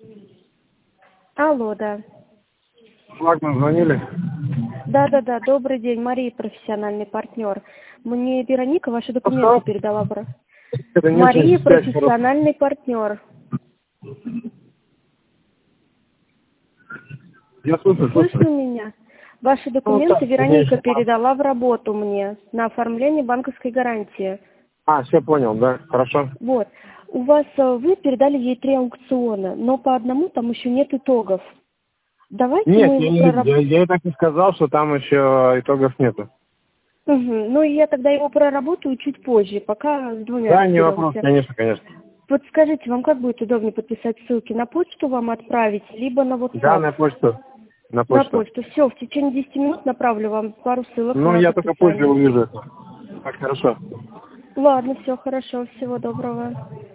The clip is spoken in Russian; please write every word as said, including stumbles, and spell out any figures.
Алло, да. Флагман звонили? Да-да-да, добрый день, Мария, профессиональный партнер. Мне Вероника ваши документы Что? передала. бро- Это не Мария, очень связь хорошая. профессиональный партнер. Я слушаю, Слышно слушаю. меня? Ваши Ну, так, документы Вероника конечно. передала в работу мне на оформление банковской гарантии. А, все понял, да, хорошо. Вот. У вас, э, вы передали ей три аукциона, но по одному там еще нет итогов. Давайте Нет, мы я, его не, я, проработаем. я и так и сказал, что там еще итогов нету. Угу. Ну, и я тогда его проработаю чуть позже, пока с двумя Да, не вопрос, разберемся. конечно, конечно. Вот скажите, вам как будет удобнее подписать ссылки? На почту вам отправить, либо на Да, WhatsApp? на почту. На На почту. почту. Все, в течение десяти минут направлю вам пару ссылок Ну, на я только позже подписание. увижу это. Так, хорошо. Ладно, все хорошо, всего доброго.